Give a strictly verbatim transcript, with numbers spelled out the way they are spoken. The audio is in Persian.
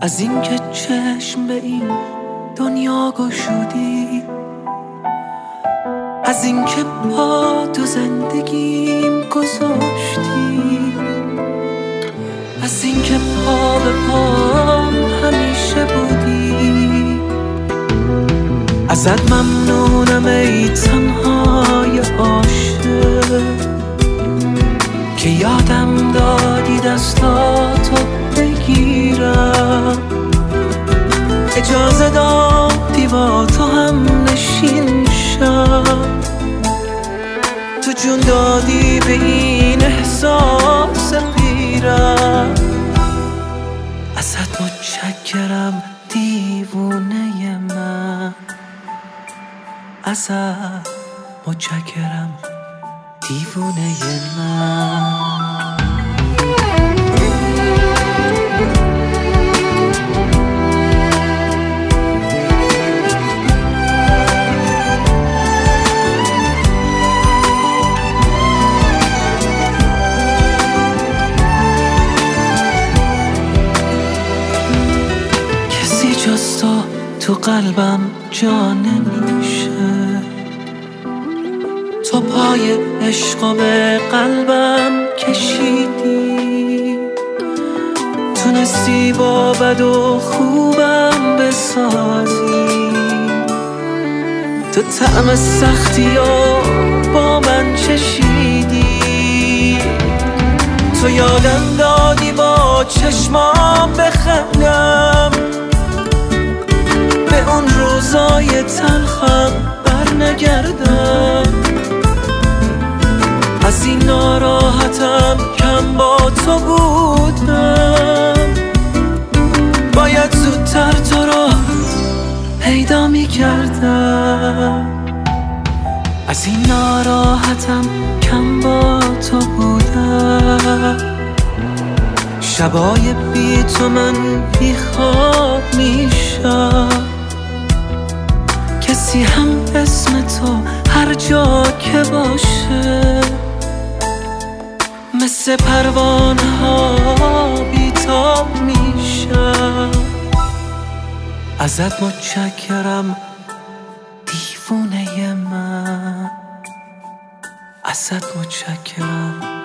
از اینکه چشم به این دنیا گشودی، از اینکه پا تو زندگیم گذاشتی، از اینکه پا به پام همیشه بودی. ازت ممنونم ای تنهای عاشق که یادم دادی دستاتو بگیرم، اجازه دادی با تو هم نشین شم، تو جون دادی به این احساس پیرم. ازت متشکرم دیوونه من، ازت متشکرم دیوونه من. کسی جز تو تو قلبم جا نمیشه، تو پای عشق به قلبم کشیدی، تونستی با بد و خوبم بسازی، تو طعم سختی و با من چشیدی، تو یادم دادی با چشمام بخندم، به اون روزای تلخم بر نگردم، از این ناراحتم کم با تو بودم، باید زودتر تو رو پیدا می کردم، از این ناراحتم کم با تو بودم، شبای بی تو من بی خواب می شم، کسی هم اسم تو هر جا که باشه مثل پروانه ها بیتاب میشم. ازت متشکرم دیوونه من، ازت متشکرم